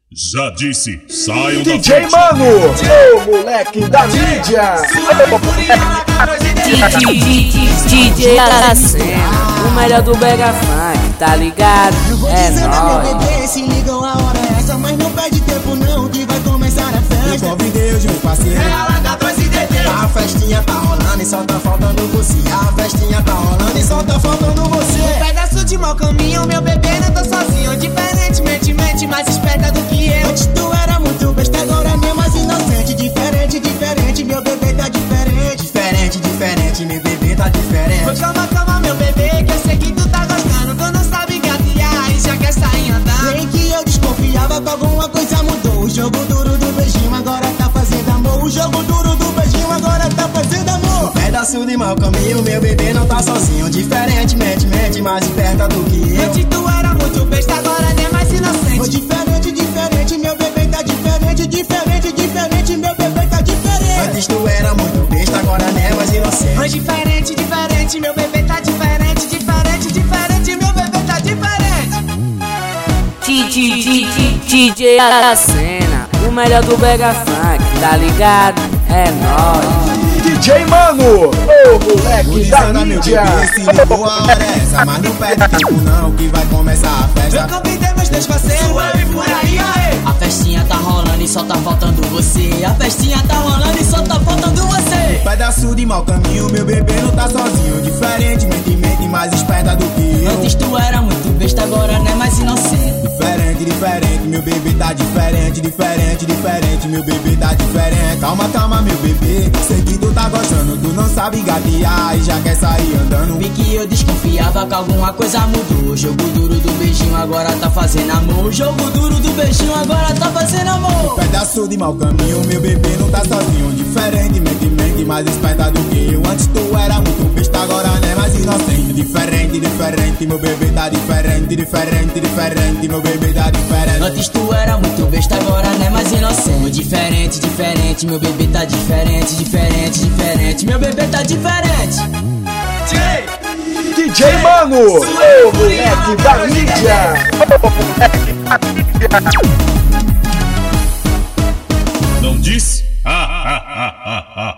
Já disse, saiam da DJ frente. Mano, o moleque da mídia. DJ Aracena, o melhor do Brega Funk, tá ligado? É nóis. Se ligam a hora é essa, mas não perde tempo não, que vai começar a festa. Eu convidei os meus parceiros, a festinha tá rolando e só tá faltando você. A festinha tá rolando e só tá faltando você. Um pedaço de mau caminho, meu bebê não tô sozinho. Diferentemente, mente mais esperta do que eu. Antes tu era muito besta, agora é mais inocente. Diferente, diferente, meu bebê tá diferente. Diferente, diferente, meu bebê tá diferente. Pois calma, calma, meu bebê, que eu sei que tu tá gostando. Tu não sabe gatear e já quer sair andando. Nem que eu desconfiava que alguma coisa mudou. O jogo duro do beijinho agora tá fazendo amor. O jogo duro do beijinho agora tá fazendo amor. Um pedaço de mau caminho, meu bebê não tá sozinho. Diferentemente, mente mais esperta do que eu. Antes tu era muito besta, agora é mais inocente. Oh, diferente, diferente, meu bebê tá diferente. Diferente, diferente, meu bebê tá diferente. Antes tu era muito besta, agora é mais inocente. Mas diferente, diferente, meu bebê tá diferente. Diferente, diferente, meu bebê tá diferente. DJ Aracena, o melhor do Brega Funk, tá ligado? É nóis. DJ Mano, o moleque da mídia. Se ligou a hora é essa, mas não perde tempo não, que vai começar a festa. Eu convidei meus dois parceiros, suave por aí, aê. A festinha tá rolando e só tá faltando você. A festinha tá rolando e só tá faltando você. Pedaço de mau caminho, meu bebê não tá sozinho. Diferentemente, mente mais esperta do que eu. Antes tu era muito besta, agora não é mais inocente. Diferente, diferente, meu bebê tá diferente. Diferente, diferente, meu bebê tá diferente. Calma, calma, meu bebê, sei que tu tá gostando. Tu não sabe gatear e já quer sair andando. Vi que eu desconfiava que alguma coisa mudou. O jogo duro do beijinho agora tá fazendo amor. O jogo duro do beijinho agora tá fazendo amor. Pedaço de mau caminho, meu bebê não tá sozinho. Diferentemente, mente mais esperta do que eu. Antes tu era muito besta, agora não é mais inocente. Diferente, diferente, meu bebê tá diferente. Diferente, diferente, meu bebê tá diferente. Antes tu era muito besta, agora não é mais inocente. Diferente, diferente, meu bebê tá diferente. Diferente, diferente, meu bebê tá diferente. DJ Mano, o moleque da mídia. Não disse?